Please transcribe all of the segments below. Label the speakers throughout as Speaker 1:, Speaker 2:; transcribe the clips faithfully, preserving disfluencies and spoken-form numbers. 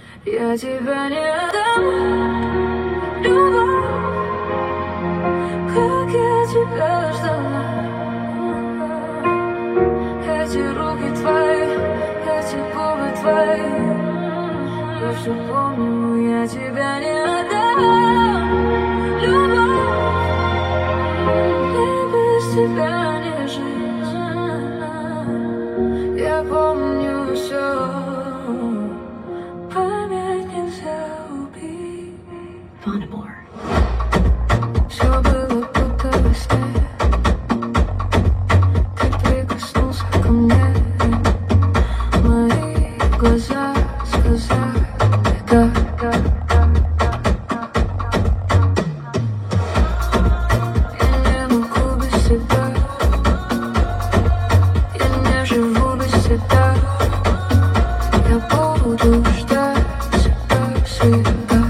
Speaker 1: Я тебя не отдам, любовь, как я тебя ждала. Эти руки твои, эти губы твои, я все помню, я тебя не отдам, любовь, мне без тебя не жить. Я помню все.
Speaker 2: Vonnegut.
Speaker 1: Все было будто во сне. Ты прикоснулся ко мне. Мои глаза сказали да. Я не могу без тебя. Я не живу без тебя. Я буду ждать тебя всегда.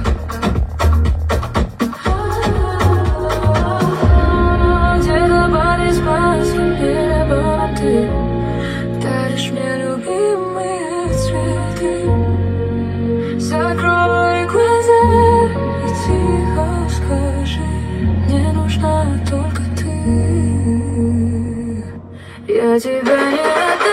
Speaker 1: Даришь мне любимые цветы. Закрой глаза и тихо скажи: мне нужна только ты. Я тебя не отдам.